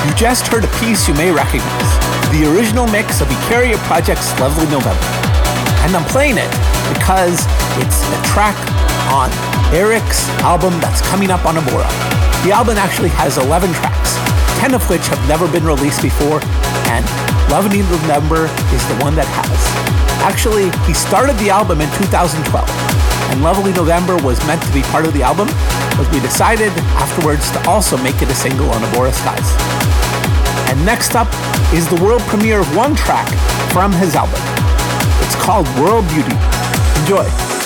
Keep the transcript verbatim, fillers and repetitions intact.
You just heard a piece you may recognize, the original mix of Icaria Project's Lovely November. And I'm playing it because it's a track on Eric's album that's coming up on Abora. The album actually has eleven tracks, ten of which have never been released before, and Lovely November is the one that has. Actually, he started the album in two thousand twelve, and Lovely November was meant to be part of the album, but we decided afterwards to also make it a single on Abora Skies. And next up is the world premiere of one track from his album. It's called World Beauty. Enjoy.